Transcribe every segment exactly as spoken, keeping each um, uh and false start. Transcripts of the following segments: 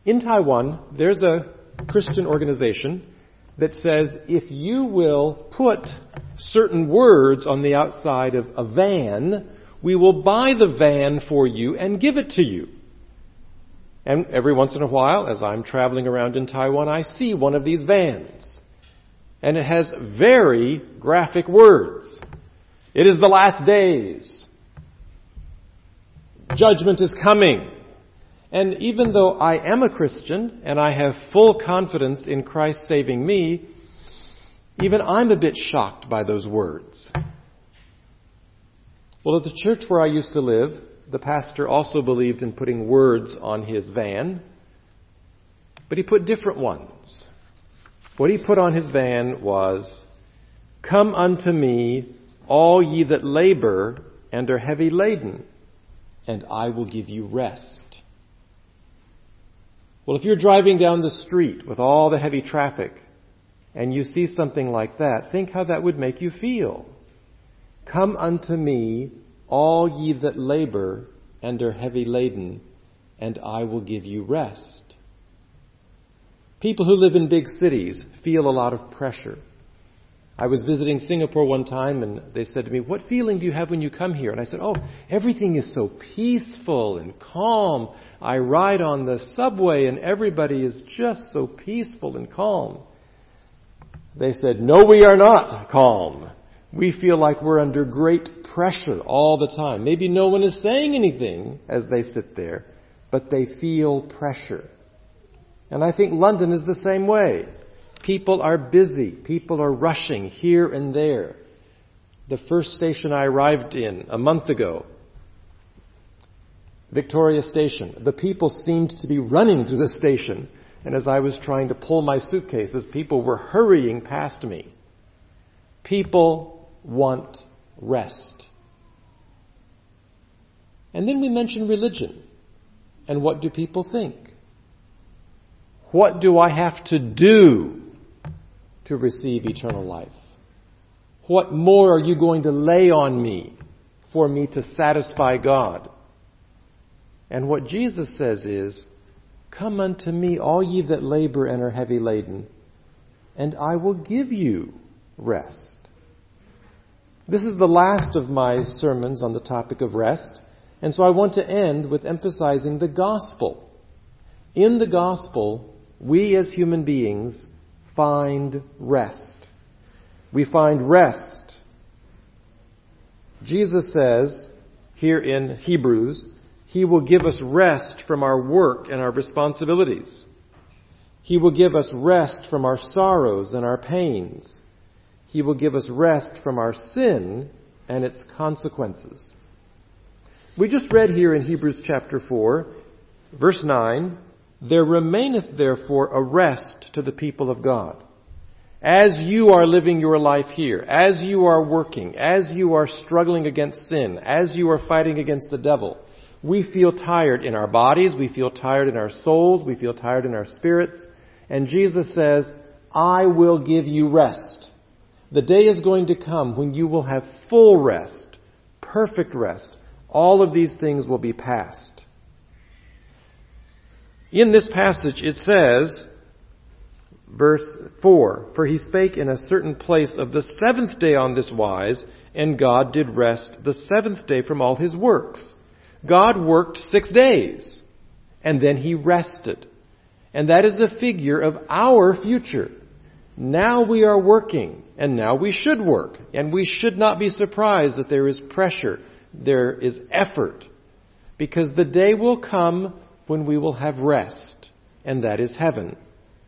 In Taiwan, there's a Christian organization that says if you will put certain words on the outside of a van, we will buy the van for you and give it to you. And every once in a while, as I'm traveling around in Taiwan, I see one of these vans. And it has very graphic words. It is the last days. Judgment is coming. And even though I am a Christian and I have full confidence in Christ saving me, even I'm a bit shocked by those words. Well, at the church where I used to live, the pastor also believed in putting words on his van, but he put different ones. What he put on his van was, "Come unto me, all ye that labor and are heavy laden, and I will give you rest." Well, if you're driving down the street with all the heavy traffic and you see something like that, think how that would make you feel. "Come unto me, all ye that labor and are heavy laden, and I will give you rest." People who live in big cities feel a lot of pressure. I was visiting Singapore one time and they said to me, "What feeling do you have when you come here?" And I said, "Oh, everything is so peaceful and calm. I ride on the subway and everybody is just so peaceful and calm." They said, "No, we are not calm. We feel like we're under great pressure all the time." Maybe no one is saying anything as they sit there, but they feel pressure. And I think London is the same way. People are busy. People are rushing here and there. The first station I arrived in a month ago, Victoria Station, the people seemed to be running through the station. And as I was trying to pull my suitcases, people were hurrying past me. People want rest. And then we mention religion. And what do people think? What do I have to do to receive eternal life? What more are you going to lay on me for me to satisfy God? And what Jesus says is, "Come unto me, all ye that labor and are heavy laden, and I will give you rest." This is the last of my sermons on the topic of rest, and so I want to end with emphasizing the gospel. In the gospel, we as human beings find rest. We find rest. Jesus says here in Hebrews, He will give us rest from our work and our responsibilities. He will give us rest from our sorrows and our pains. He will give us rest from our sin and its consequences. We just read here in Hebrews chapter four, verse nine, "There remaineth therefore a rest to the people of God." As you are living your life here, as you are working, as you are struggling against sin, as you are fighting against the devil, we feel tired in our bodies, we feel tired in our souls, we feel tired in our spirits. And Jesus says, "I will give you rest." The day is going to come when you will have full rest, perfect rest. All of these things will be past. In this passage it says, verse four, "For he spake in a certain place of the seventh day on this wise, and God did rest the seventh day from all his works." God worked six days, and then he rested. And that is a figure of our future. Now we are working, and now we should work. And we should not be surprised that there is pressure, there is effort. Because the day will come when we will have rest, and that is heaven.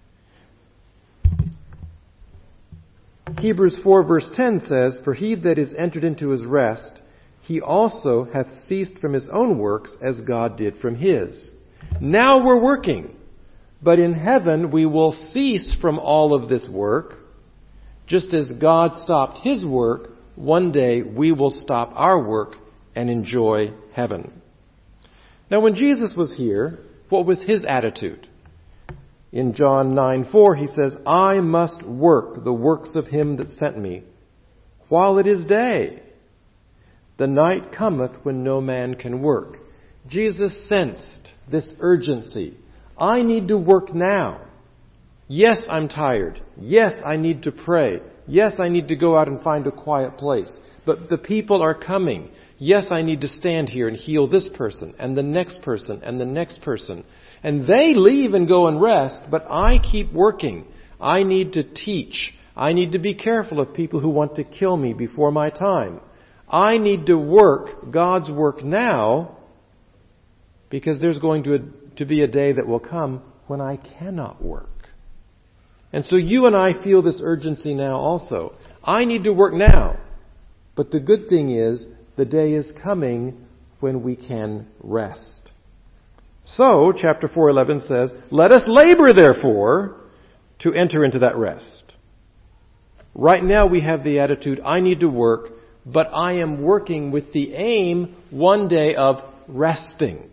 Hebrews four verse ten says, "For he that is entered into his rest, he also hath ceased from his own works as God did from his." Now we're working, but in heaven we will cease from all of this work. Just as God stopped his work, one day we will stop our work and enjoy heaven. Now when Jesus was here, what was his attitude? In John nine four he says, "I must work the works of him that sent me, while it is day. The night cometh when no man can work." Jesus sensed this urgency. I need to work now. Yes, I'm tired. Yes, I need to pray. Yes, I need to go out and find a quiet place. But the people are coming. Yes, I need to stand here and heal this person and the next person and the next person. And they leave and go and rest, but I keep working. I need to teach. I need to be careful of people who want to kill me before my time. I need to work God's work now because there's going to, to be a day that will come when I cannot work. And so you and I feel this urgency now also. I need to work now. But the good thing is, the day is coming when we can rest. So, chapter four eleven says, let us labor therefore to enter into that rest. Right now we have the attitude, I need to work, but I am working with the aim one day of resting.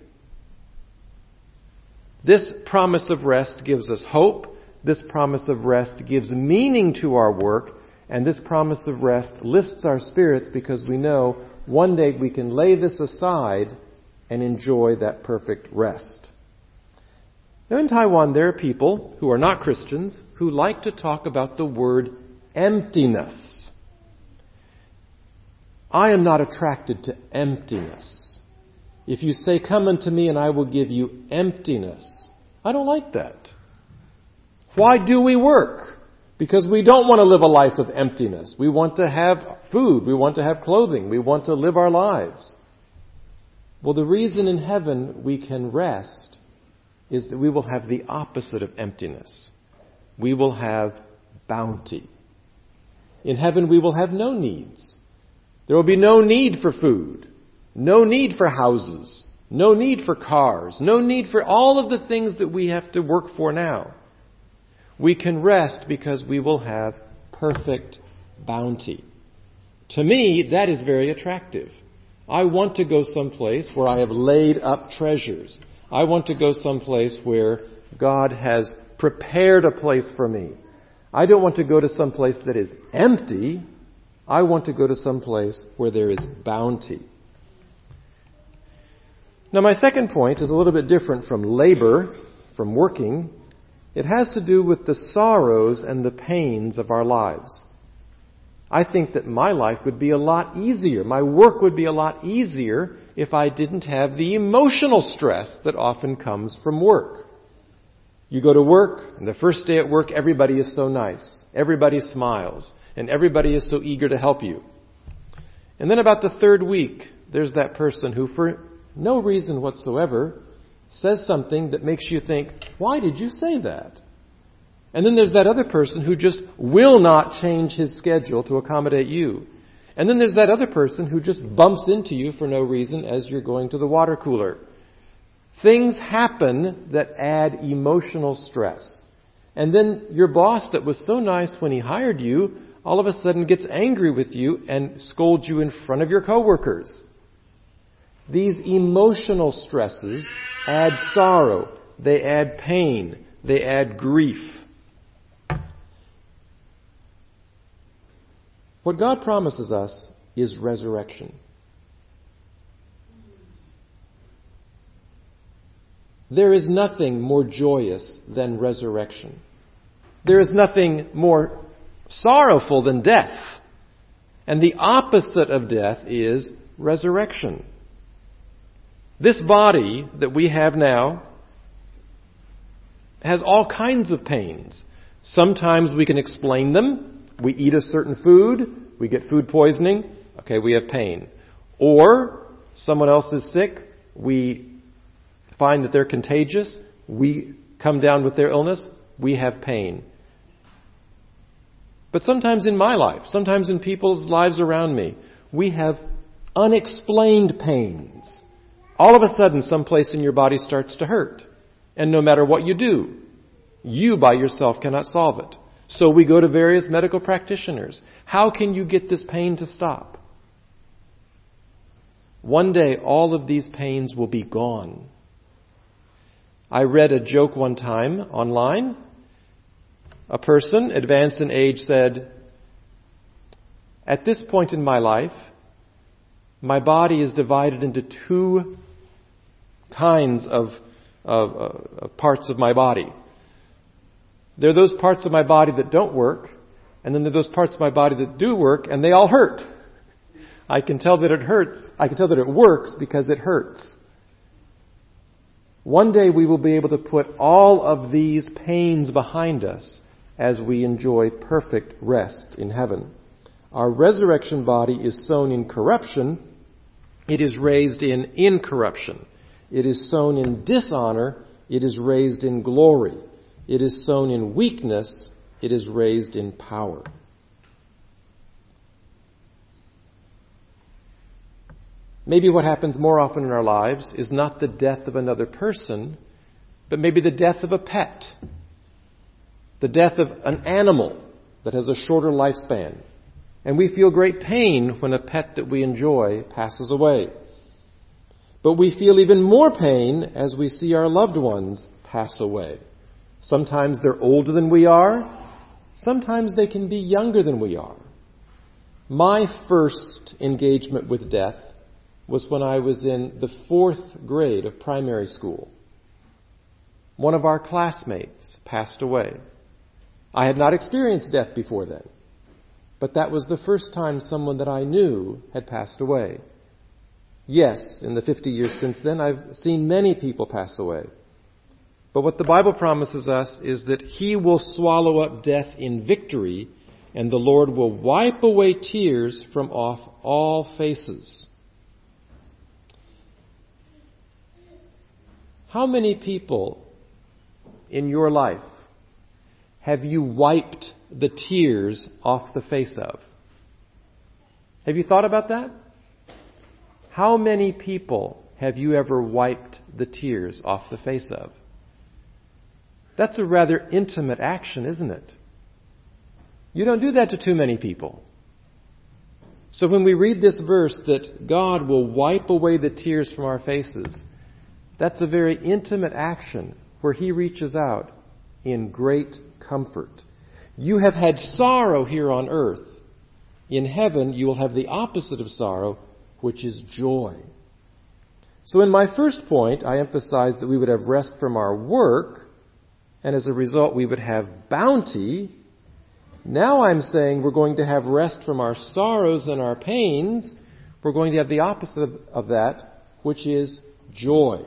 This promise of rest gives us hope. This promise of rest gives meaning to our work, and this promise of rest lifts our spirits because we know one day we can lay this aside and enjoy that perfect rest. Now in Taiwan there are people who are not Christians who like to talk about the word emptiness. I am not attracted to emptiness. If you say, come unto me and I will give you emptiness, I don't like that. Why do we work? Because we don't want to live a life of emptiness. We want to have food. We want to have clothing. We want to live our lives. Well, the reason in heaven we can rest is that we will have the opposite of emptiness. We will have bounty. In heaven we will have no needs. There will be no need for food, no need for houses, no need for cars, no need for all of the things that we have to work for now. We can rest because we will have perfect bounty. To me, that is very attractive. I want to go someplace where I have laid up treasures. I want to go someplace where God has prepared a place for me. I don't want to go to some place that is empty. I want to go to some place where there is bounty. Now my second point is a little bit different from labor, from working. It has to do with the sorrows and the pains of our lives. I think that my life would be a lot easier. My work would be a lot easier if I didn't have the emotional stress that often comes from work. You go to work, and the first day at work, everybody is so nice. Everybody smiles, and everybody is so eager to help you. And then about the third week, there's that person who, for no reason whatsoever, says something that makes you think, why did you say that? And then there's that other person who just will not change his schedule to accommodate you. And then there's that other person who just bumps into you for no reason as you're going to the water cooler. Things happen that add emotional stress. And then your boss that was so nice when he hired you, all of a sudden gets angry with you and scolds you in front of your coworkers. These emotional stresses add sorrow, they add pain, they add grief. What God promises us is resurrection. There is nothing more joyous than resurrection. There is nothing more sorrowful than death. And the opposite of death is resurrection. This body that we have now has all kinds of pains. Sometimes we can explain them. We eat a certain food, we get food poisoning, okay, we have pain. Or someone else is sick, we find that they're contagious, we come down with their illness, we have pain. But sometimes in my life, sometimes in people's lives around me, we have unexplained pains. All of a sudden, someplace in your body starts to hurt. And no matter what you do, you by yourself cannot solve it. So we go to various medical practitioners. How can you get this pain to stop? One day, all of these pains will be gone. I read a joke one time online. A person, advanced in age, said, at this point in my life, my body is divided into two kinds of of, uh, of parts of my body. There are those parts of my body that don't work, and then there are those parts of my body that do work, and they all hurt. I can tell that it hurts. I can tell that it works because it hurts. One day we will be able to put all of these pains behind us as we enjoy perfect rest in heaven. Our resurrection body is sown in corruption. It is raised in incorruption. It is sown in dishonor. It is raised in glory. It is sown in weakness. It is raised in power. Maybe what happens more often in our lives is not the death of another person, but maybe the death of a pet. The death of an animal that has a shorter lifespan. And we feel great pain when a pet that we enjoy passes away. But we feel even more pain as we see our loved ones pass away. Sometimes they're older than we are. Sometimes they can be younger than we are. My first engagement with death was when I was in the fourth grade of primary school. One of our classmates passed away. I had not experienced death before then, but that was the first time someone that I knew had passed away. Yes, in the fifty years since then, I've seen many people pass away. But what the Bible promises us is that He will swallow up death in victory, and the Lord will wipe away tears from off all faces. How many people in your life have you wiped the tears off the face of? Have you thought about that? How many people have you ever wiped the tears off the face of? That's a rather intimate action, isn't it? You don't do that to too many people. So when we read this verse that God will wipe away the tears from our faces, that's a very intimate action where He reaches out in great comfort. You have had sorrow here on earth. In heaven, you will have the opposite of sorrow, which is joy. So in my first point, I emphasized that we would have rest from our work, and as a result, we would have bounty. Now I'm saying we're going to have rest from our sorrows and our pains. We're going to have the opposite of, of that, which is joy.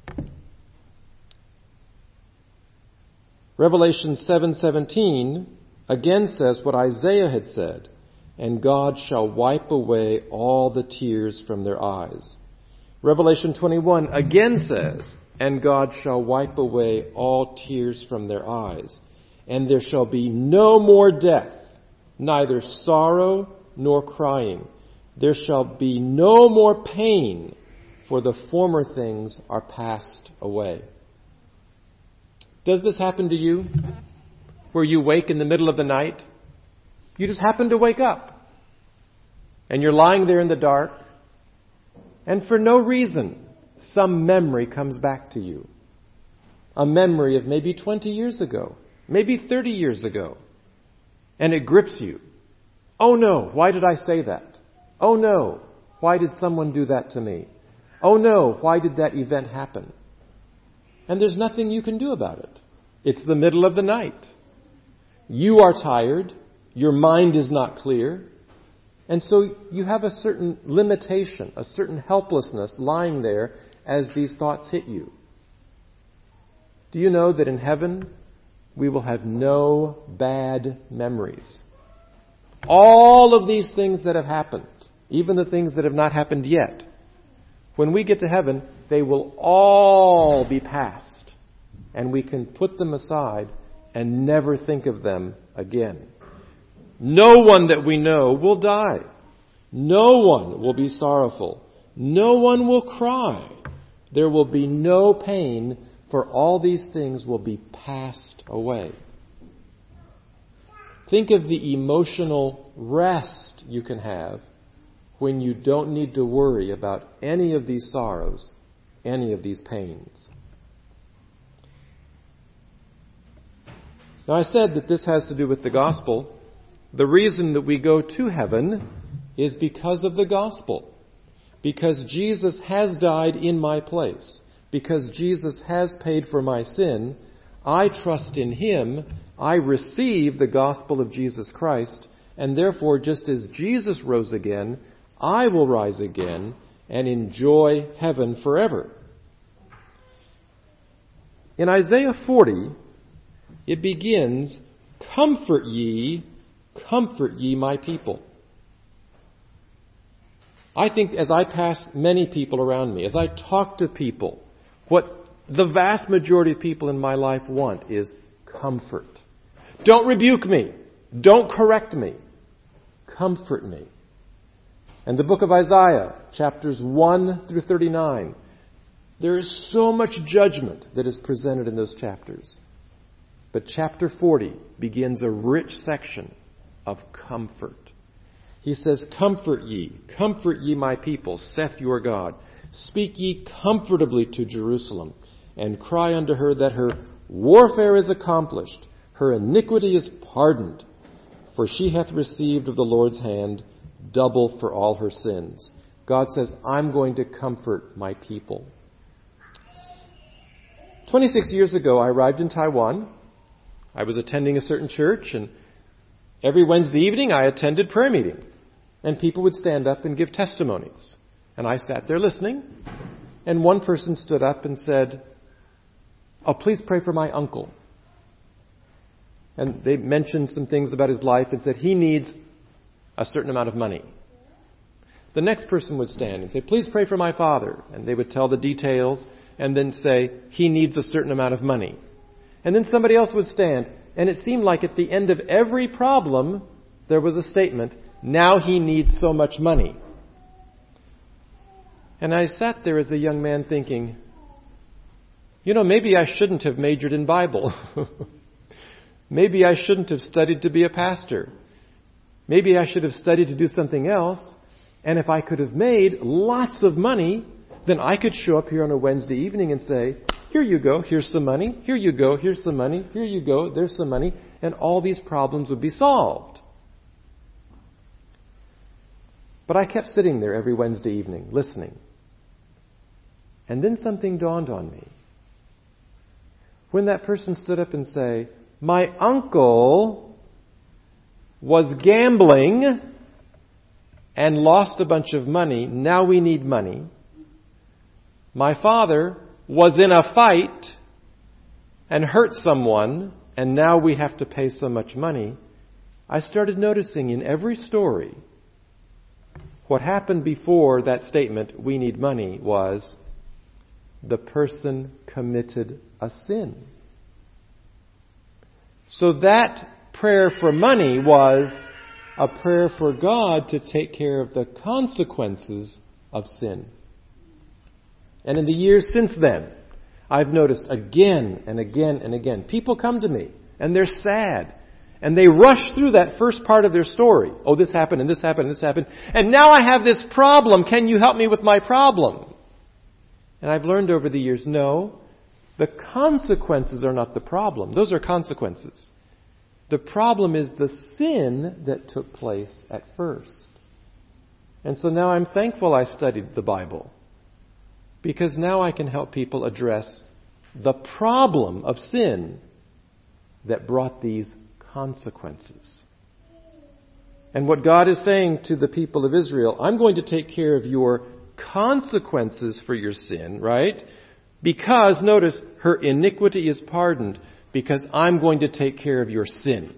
Revelation seven seventeen again says what Isaiah had said, and God shall wipe away all the tears from their eyes. Revelation twenty-one again says, and God shall wipe away all tears from their eyes. And there shall be no more death, neither sorrow nor crying. There shall be no more pain, for the former things are passed away. Does this happen to you? Where you wake in the middle of the night? You just happen to wake up. And you're lying there in the dark. And for no reason, some memory comes back to you. A memory of maybe twenty years ago. Maybe thirty years ago. And it grips you. Oh no, why did I say that? Oh no, why did someone do that to me? Oh no, why did that event happen? And there's nothing you can do about it. It's the middle of the night. You are tired. Your mind is not clear. And so you have a certain limitation, a certain helplessness lying there as these thoughts hit you. Do you know that in heaven we will have no bad memories? All of these things that have happened, even the things that have not happened yet, when we get to heaven, they will all be past, and we can put them aside and never think of them again. No one that we know will die. No one will be sorrowful. No one will cry. There will be no pain, for all these things will be passed away. Think of the emotional rest you can have when you don't need to worry about any of these sorrows, any of these pains. Now I said that this has to do with the gospel. The reason that we go to heaven is because of the gospel. Because Jesus has died in my place. because Jesus has paid for my sin. I trust in Him. I receive the gospel of Jesus Christ. And therefore, just as Jesus rose again, I will rise again and enjoy heaven forever. In Isaiah forty, it begins, "Comfort ye, comfort ye my people." I think as I pass many people around me, as I talk to people, what the vast majority of people in my life want is comfort. Don't rebuke me. Don't correct me. Comfort me. And the book of Isaiah, chapters one through thirty-nine, there is so much judgment that is presented in those chapters. But chapter forty begins a rich section of comfort. He says, "Comfort ye, comfort ye my people, saith your God. Speak ye comfortably to Jerusalem, and cry unto her that her warfare is accomplished, her iniquity is pardoned, for she hath received of the Lord's hand double for all her sins." God says, I'm going to comfort my people. twenty-six years ago, I arrived in Taiwan. I was attending a certain church, and every Wednesday evening I attended prayer meeting. And people would stand up and give testimonies. And I sat there listening. And one person stood up and said, "Oh, please pray for my uncle." And they mentioned some things about his life and said he needs a certain amount of money. The next person would stand and say, "Please pray for my father." And they would tell the details and then say, he needs a certain amount of money. And then somebody else would stand. And it seemed like at the end of every problem, there was a statement, now he needs so much money. And I sat there as a young man thinking, you know, maybe I shouldn't have majored in Bible. Maybe I shouldn't have studied to be a pastor. Maybe I should have studied to do something else. And if I could have made lots of money, then I could show up here on a Wednesday evening and say, here you go, here's some money. Here you go, here's some money. Here you go, there's some money. And all these problems would be solved. But I kept sitting there every Wednesday evening, listening. And then something dawned on me. When that person stood up and say, my uncle was gambling and lost a bunch of money. Now we need money. My father was in a fight and hurt someone, and now we have to pay so much money. I started noticing in every story what happened before that statement, we need money, was the person committed a sin. So that prayer for money was a prayer for God to take care of the consequences of sin. And in the years since then, I've noticed again and again and again, people come to me and they're sad. And they rush through that first part of their story. Oh, this happened and this happened and this happened. And now I have this problem. Can you help me with my problem? And I've learned over the years, no, the consequences are not the problem. Those are consequences. The problem is the sin that took place at first. And so now I'm thankful I studied the Bible. Because now I can help people address the problem of sin that brought these consequences. And what God is saying to the people of Israel, I'm going to take care of your consequences for your sin, right? Because, notice, her iniquity is pardoned because I'm going to take care of your sin.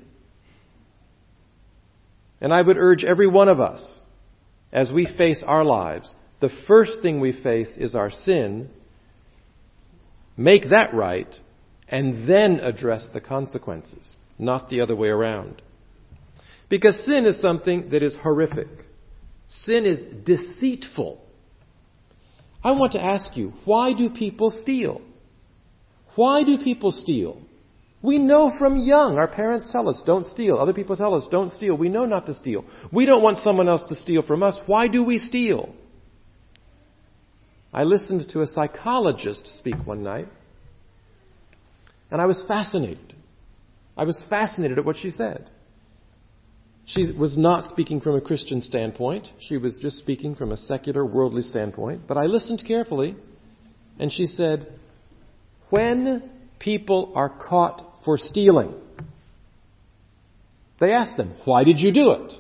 And I would urge every one of us, as we face our lives, the first thing we face is our sin. Make that right, and then address the consequences, not the other way around. Because sin is something that is horrific. Sin is deceitful. I want to ask you, why do people steal? Why do people steal? We know from young, our parents tell us, don't steal. Other people tell us, don't steal. We know not to steal. We don't want someone else to steal from us. Why do we steal? I listened to a psychologist speak one night, and I was fascinated. I was fascinated at what she said. She was not speaking from a Christian standpoint. She was just speaking from a secular, worldly standpoint. But I listened carefully, And she said, when people are caught for stealing, they ask them, why did you do it?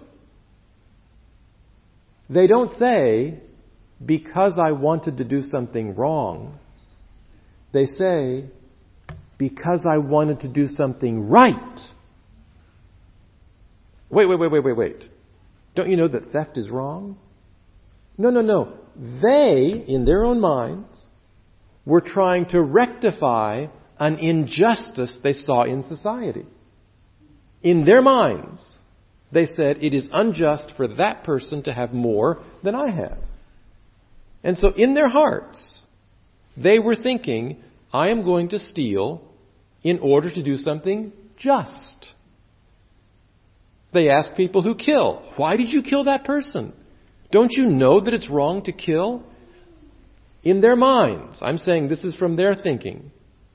They don't say, because I wanted to do something wrong. They say, because I wanted to do something right. Wait, wait, wait, wait, wait, wait. Don't you know that theft is wrong? No, no, no. They, in their own minds, were trying to rectify an injustice they saw in society. In their minds, they said, it is unjust for that person to have more than I have. And so in their hearts, they were thinking, I am going to steal in order to do something just. They ask people who kill, why did you kill that person? Don't you know that it's wrong to kill? In their minds, I'm saying this is from their thinking.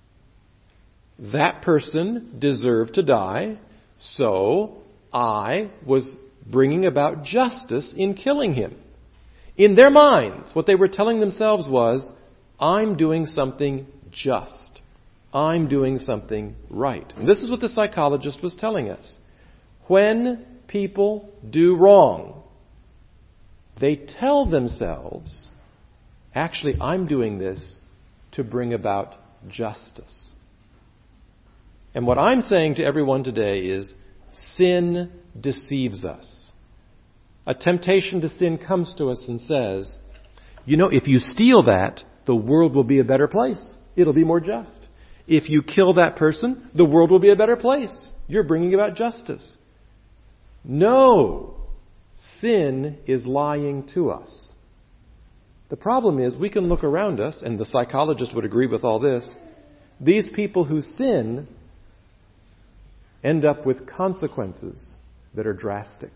That person deserved to die, so I was bringing about justice in killing him. In their minds, what they were telling themselves was, I'm doing something just. I'm doing something right. And this is what the psychologist was telling us. When people do wrong, they tell themselves, actually, I'm doing this to bring about justice. And what I'm saying to everyone today is, sin deceives us. A temptation to sin comes to us and says, you know, if you steal that, the world will be a better place. It'll be more just. If you kill that person, the world will be a better place. You're bringing about justice. No, sin is lying to us. The problem is we can look around us, and the psychologist would agree with all this. These people who sin end up with consequences that are drastic.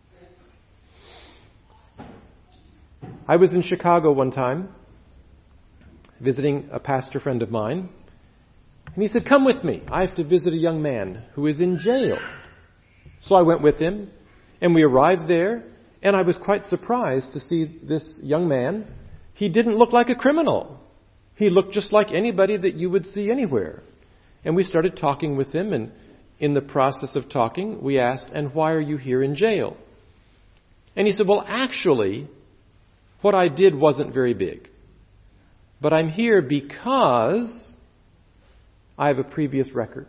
I was in Chicago one time visiting a pastor friend of mine, and he said, come with me. I have to visit a young man who is in jail. So I went with him, and we arrived there, and I was quite surprised to see this young man. He didn't look like a criminal. He looked just like anybody that you would see anywhere. And we started talking with him, and in the process of talking, we asked, and why are you here in jail? And he said, well, actually, what I did wasn't very big. But I'm here because I have a previous record.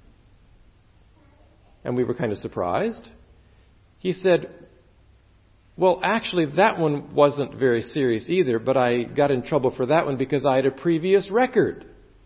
And we were kind of surprised. He said, well, actually, that one wasn't very serious either, but I got in trouble for that one because I had a previous record.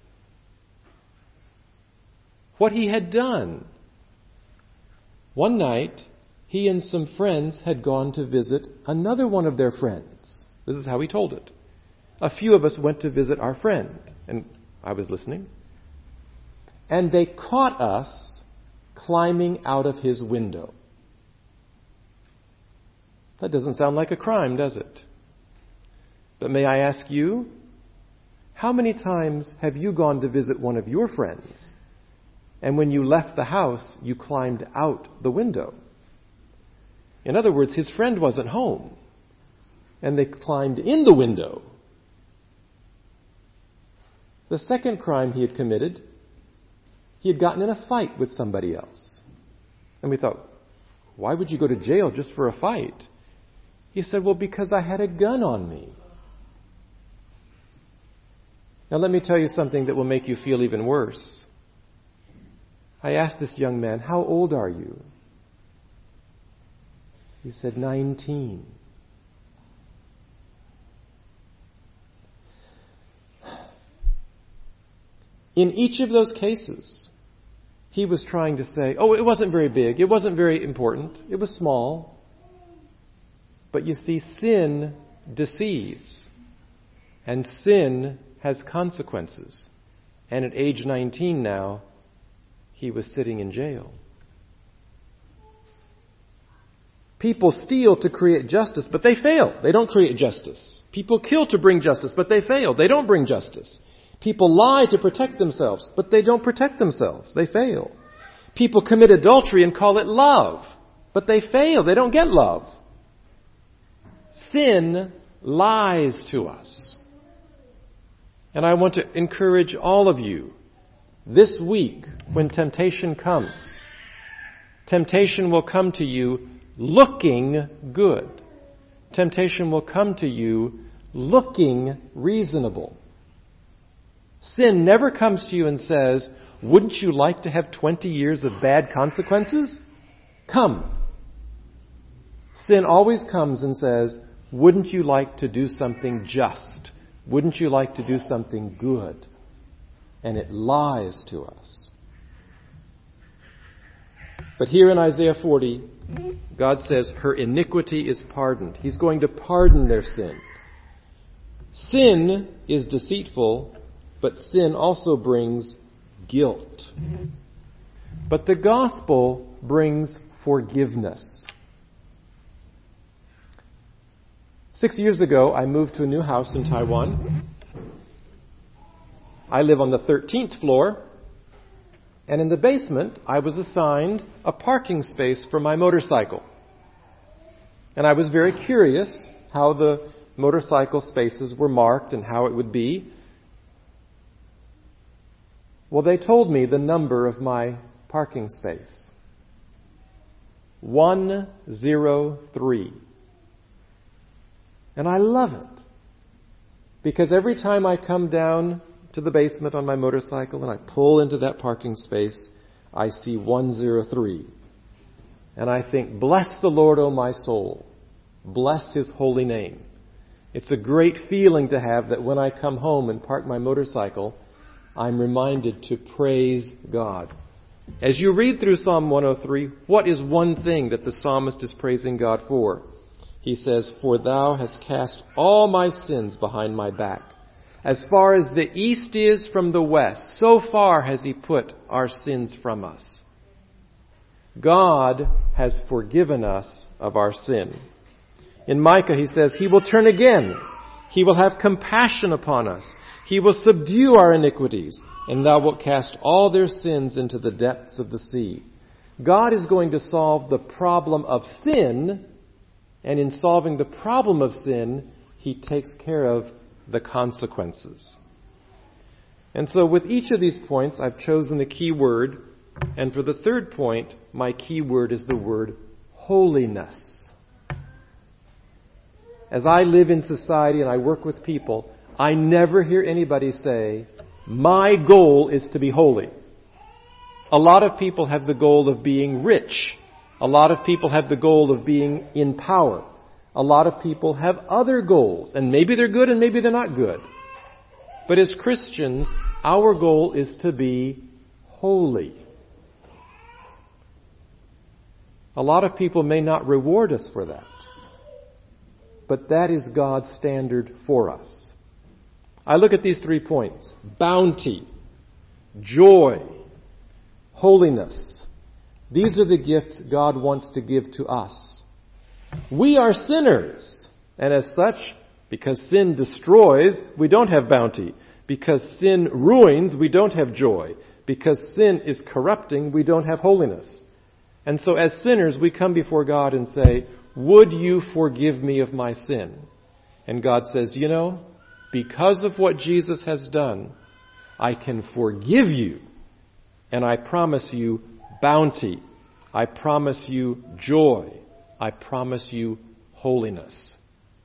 What he had done. One night, he and some friends had gone to visit another one of their friends. This is how he told it. A few of us went to visit our friend, and I was listening. And they caught us climbing out of his window. That doesn't sound like a crime, does it? But may I ask you, how many times have you gone to visit one of your friends, and when you left the house, you climbed out the window? In other words, his friend wasn't home, and they climbed in the window. The second crime he had committed, he had gotten in a fight with somebody else. And we thought, why would you go to jail just for a fight? He said, well, because I had a gun on me. Now let me tell you something that will make you feel even worse. I asked this young man, how old are you? He said, nineteen. In each of those cases, he was trying to say, oh, it wasn't very big. It wasn't very important. It was small. But you see, sin deceives. And sin has consequences. And at age nineteen now, he was sitting in jail. People steal to create justice, but they fail. They don't create justice. People kill to bring justice, but they fail. They don't bring justice. People lie to protect themselves, but they don't protect themselves. They fail. People commit adultery and call it love, but they fail. They don't get love. Sin lies to us. And I want to encourage all of you this week when temptation comes. Temptation will come to you looking good. Temptation will come to you looking reasonable. Sin never comes to you and says, wouldn't you like to have twenty years of bad consequences? Come. Sin always comes and says, wouldn't you like to do something just? Wouldn't you like to do something good? And it lies to us. But here in Isaiah forty, God says her iniquity is pardoned. He's going to pardon their sin. Sin is deceitful, but sin also brings guilt. But the gospel brings forgiveness. Six years ago, I moved to a new house in Taiwan. I live on the thirteenth floor, and in the basement, I was assigned a parking space for my motorcycle. And I was very curious how the motorcycle spaces were marked and how it would be. Well, they told me the number of my parking space. one oh three. And I love it. Because every time I come down to the basement on my motorcycle and I pull into that parking space, I see one oh three. And I think, bless the Lord, O my soul. Bless His holy name. It's a great feeling to have that when I come home and park my motorcycle, I'm reminded to praise God. As you read through Psalm one oh three, what is one thing that the psalmist is praising God for? He says, for thou hast cast all my sins behind my back. As far as the east is from the west, so far has He put our sins from us. God has forgiven us of our sin. In Micah, he says, He will turn again. He will have compassion upon us. He will subdue our iniquities, and thou wilt cast all their sins into the depths of the sea. God is going to solve the problem of sin, and in solving the problem of sin, He takes care of the consequences. And so with each of these points, I've chosen a key word, and for the third point, my key word is the word holiness. As I live in society and I work with people, I never hear anybody say, my goal is to be holy. A lot of people have the goal of being rich. A lot of people have the goal of being in power. A lot of people have other goals, and maybe they're good and maybe they're not good. But as Christians, our goal is to be holy. A lot of people may not reward us for that, but that is God's standard for us. I look at these three points: bounty, joy, holiness. These are the gifts God wants to give to us. We are sinners, and as such, because sin destroys, we don't have bounty. Because sin ruins, we don't have joy. Because sin is corrupting, we don't have holiness. And so as sinners, we come before God and say, would you forgive me of my sin? And God says, you know, because of what Jesus has done, I can forgive you. And I promise you bounty. I promise you joy. I promise you holiness.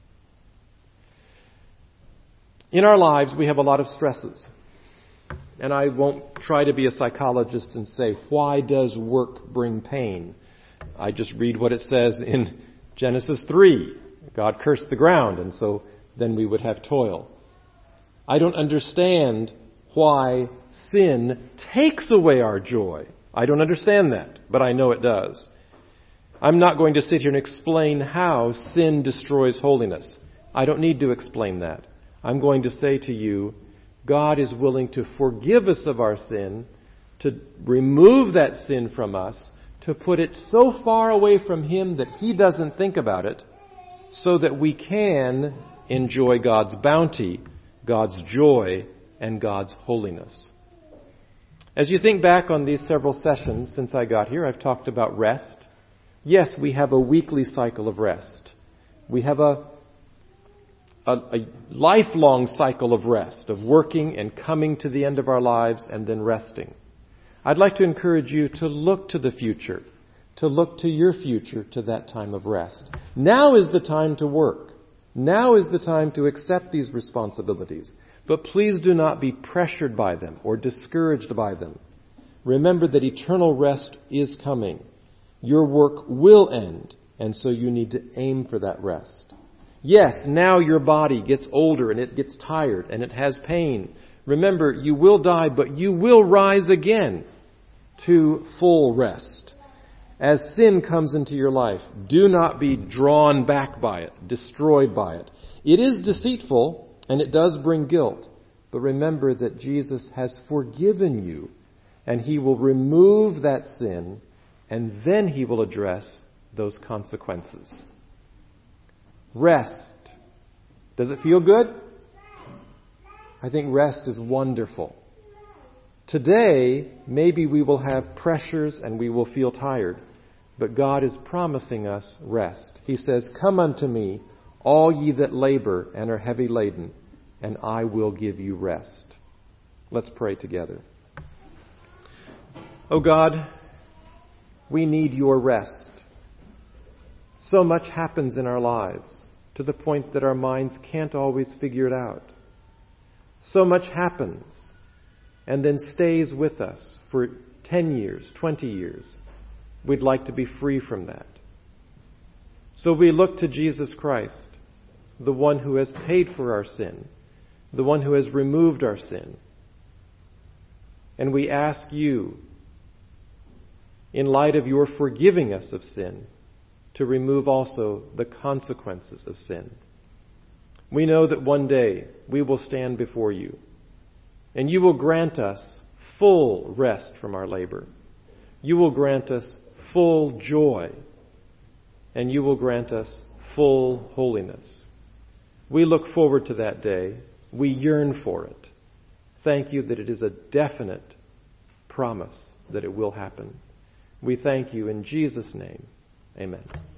In our lives, we have a lot of stresses. And I won't try to be a psychologist and say, why does work bring pain? I just read what it says in Genesis three. God cursed the ground, and so then we would have toil. I don't understand why sin takes away our joy. I don't understand that, but I know it does. I'm not going to sit here and explain how sin destroys holiness. I don't need to explain that. I'm going to say to you, God is willing to forgive us of our sin, to remove that sin from us, to put it so far away from Him that He doesn't think about it, so that we can enjoy God's bounty, God's joy, and God's holiness. As you think back on these several sessions since I got here, I've talked about rest. Yes, we have a weekly cycle of rest. We have a a, a lifelong cycle of rest, of working and coming to the end of our lives and then resting. I'd like to encourage you to look to the future, to look to your future, to that time of rest. Now is the time to work. Now is the time to accept these responsibilities. But please do not be pressured by them or discouraged by them. Remember that eternal rest is coming. Your work will end, and so you need to aim for that rest. Yes, now your body gets older and it gets tired and it has pain. Remember, you will die, but you will rise again to full rest. As sin comes into your life, do not be drawn back by it, destroyed by it. It is deceitful, and it does bring guilt. But remember that Jesus has forgiven you, and He will remove that sin, and then He will address those consequences. Rest. Does it feel good? I think rest is wonderful. Today, maybe we will have pressures and we will feel tired, but God is promising us rest. He says, "Come unto me, all ye that labor and are heavy laden, and I will give you rest." Let's pray together. Oh God, we need your rest. So much happens in our lives to the point that our minds can't always figure it out. So much happens and then stays with us for ten years, twenty years. We'd like to be free from that. So we look to Jesus Christ, the one who has paid for our sin, the one who has removed our sin. And we ask you, in light of your forgiving us of sin, to remove also the consequences of sin. We know that one day we will stand before you, and you will grant us full rest from our labor. You will grant us full joy, and you will grant us full holiness. We look forward to that day. We yearn for it. Thank you that it is a definite promise that it will happen. We thank you in Jesus' name. Amen.